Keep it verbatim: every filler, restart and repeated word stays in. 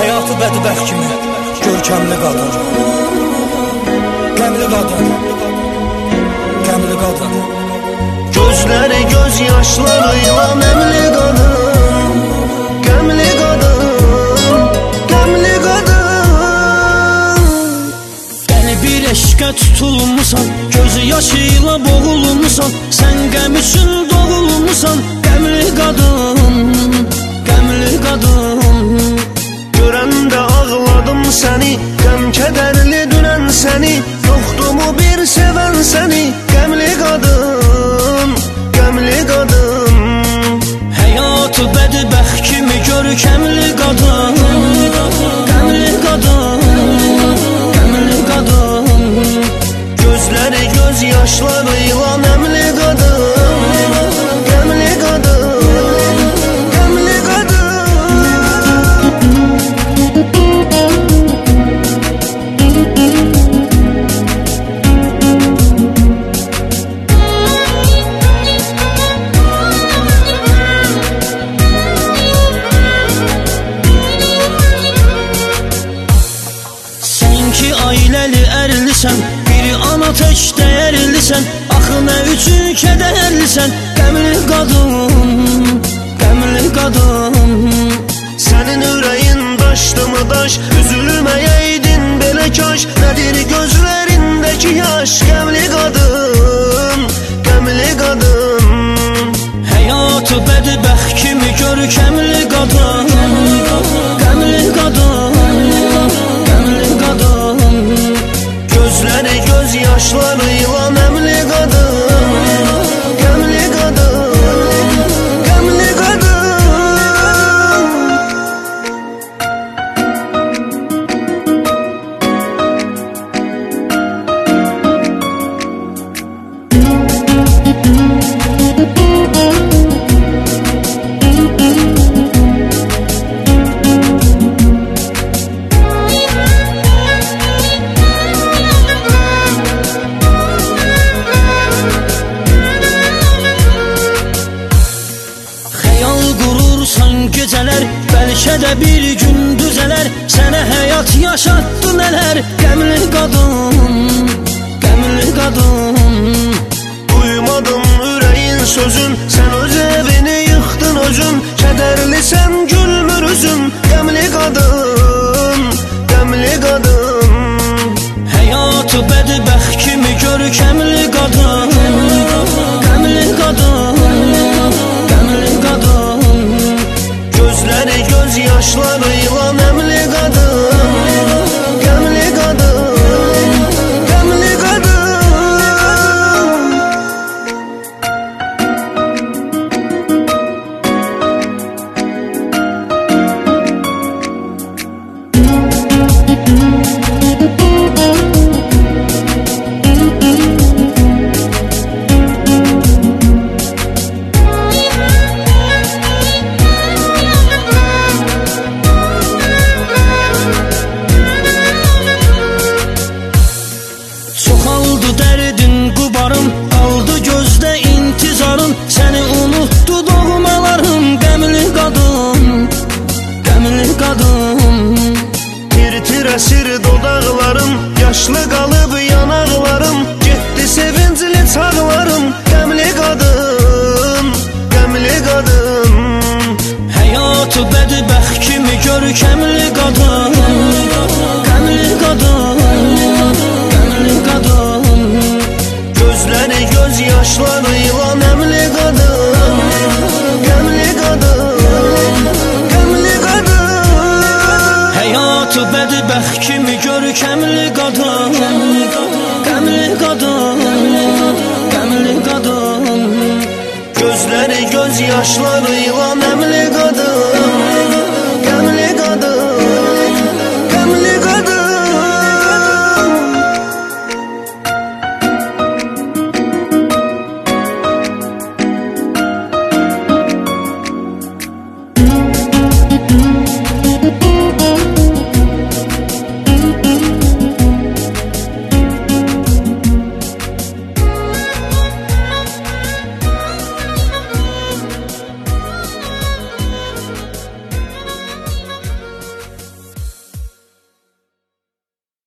Həyatı bədbəxt kimi görkəmli qadın, qəmli qadın, qəmli qadın. Gözləri göz yaşlarıyla nəmli qadın, qəmli qadın, qəmli qadın. Qəlbi eşqə tutulmusan, gözü yaşıyla boğulmusan, sən qəm üçün doğulmusan, qəmli qadın, qəmli qadın. Görəndə ağladım səni, qəm kədərli dünən səni, yoxdumu bir sevən səni, qəmli qadın, qəmli qadın. Həyatı bədbəxt kimi görkəmli qadın, qəmli qadın, qəmli qadın. Gözləri göz yaşlarıyla nəmli qadın, qəmli qadın, qəmli qadın. Sən ki ailəli ərlisən, biri ana tək dəyərlisən, axı nə üçün kədərlisən, qəmli qadın, qəmli qadın. Sənin ürəyin daşdımı daş, üzülməyəydin belə kaş, nədir gözlərindəki yaş, qəmli qadın, qəmli qadın. Həyatı bədbəxt kimi görkəmli qadın, qəmli qadın, qəmli qadın. Gözləri göz yaşlarıyla nəmli qadın, qəmli qadın, qəmli qadın. Xəyal qurursan gecələr, bəlkə də bir gün düzələr, sənə həyat yaşatdı nələr, qəmli qadın, qəmli qadın. Duymadım ürəyin sözün, sən öz evini yıxdın özün, kədərlisən gülmür üzün, qəmli qadın, qəmli qadın. Həyatı bədbəxt kimi görkəmli qadın, qəmli qadın, qəmli qadın. Gözləri göz yaşlarıyla nəmli qadın, qəmli qadın, qəmli qadın. Çoxaldı dərdin qubarım, qaldı gözdə intizarım, səni unutdu doğmalarım, qəmli qadın, qəmli qadın. Tir-tir əsir dodaqlarım, yaşlı qalıb yanaqlarım, getdi sevincli çağlarım, qəmli qadın, qəmli qadın. Həyatı bədbəxt kimi görkəmli qadın, qəmli qadın, qəmli qadın. Gözləri göz yaşlarıyla nəmli qadın, qəmli qadın, qəmli qadın. Həyatı bədbəxt kimi görkəmli qadın, qəmli qadın, qəmli qadın. Gözləri göz yaşlarıyla nəmli qadın.